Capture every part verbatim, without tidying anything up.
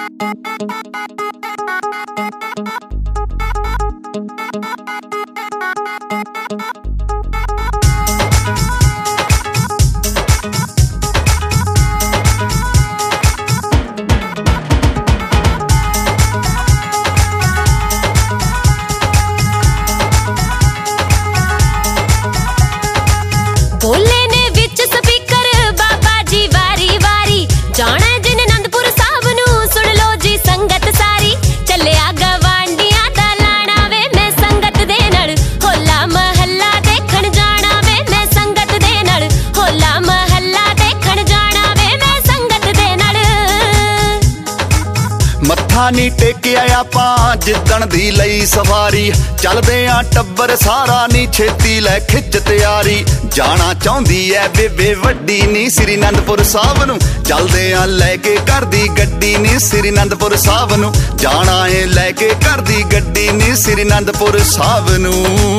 बोले ने विच स्पीकर बाबा जी वारी वारी जाना जिन आनंदपुर साहब नू सुन लो जी संगत सारी चलिया गवांडियां दा लाना वे मैं संगत दे नाल होला महल्ला देखण जाना वे मैं संगत दे नाल होला महल्ला देखण जाना वे मैं संगत दे नाल मत्था नी टेकिया आपां जिद्दण दी लई सवारी चलदे आ टब्बर सारा नी छेती लै खिच तैयारी जाना चाहुंदी ऐ बेबे वड्डी नी श्री आनंदपुर साहब नू चलदे आ लैके घर दी गड्डी नी श्री आनंदपुर साहब नू जाना है लैके घर दी गड्डी नी श्री आनंदपुर साहब नू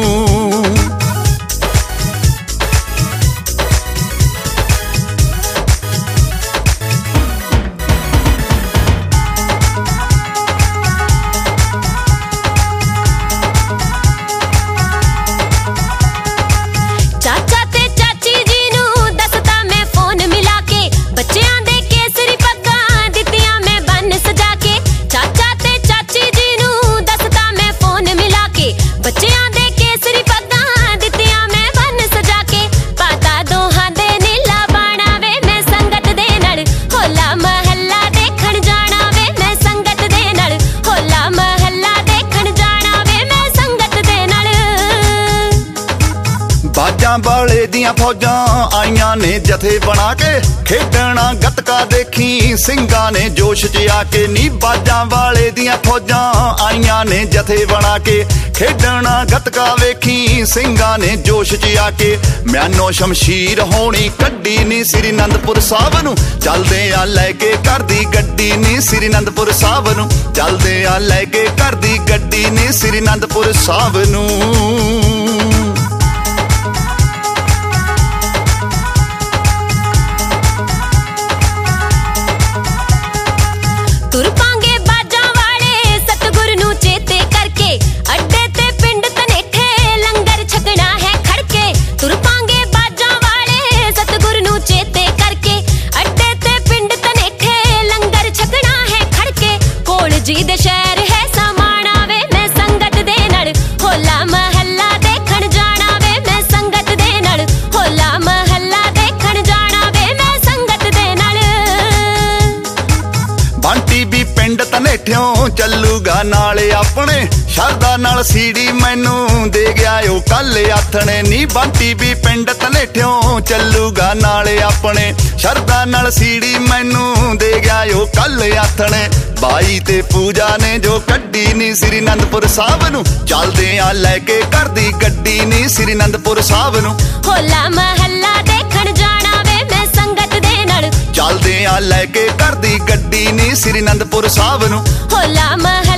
बाजां वाले दियां फौजां आईयां ने जथे बना के खेडना गतका देखी सिंगा ने जोश च आके नी बाजां वाले दियां फौजां आईयां ने जथे बना के खेडना गतका वेखी सिंगा ने जोश च आके म्यानो शमशीर होनी कड्डी नी श्री आनंदपुर साहब नू चलदे आ लैके घर दी गड्डी नी श्री आनंदपुर साहब नू चलदे आ लैके घर दी गड्डी नी श्री आनंदपुर साहब नू तुर पांगे बाजां वाले सतगुर नू चेते करके अड्डे ते पिंड तनेठे लंगर छकना है खड़के तुर पांगे बाजां वाले सतगुर नू चेते करके अड्डे ते पिंड तनेठे लंगर छकना है खड़के कोल जी दे शहर है समाना वे मैं संगत दे नाल होला महल्ला देखण जाना वे मैं संगत दे नाल होला महल्ला देखण जाना वे मैं संगत दे नाल बंटी भी पिंड तनेठियों चलूगा नाले अपने शरदा नाल सीड़ी मैनू दे गया ओ कल आथने नी बंटी भी पिंड तनेठियों चलूगा नाले अपने शरदा नाल सीड़ी मैनू दे गया ओ कल आथने बाई ते पूजा ने जो कड्डी नी श्री आनंदपुर साहब नू चलदे आ लैके घर दी गड्डी नी श्री आनंदपुर साहब नू होला महल्ला देखण जाना वे मैं संगत दे नाल चलदे आ लैके घर दी गड्डी नी श्री आनंदपुर साहब नू होला महल्ला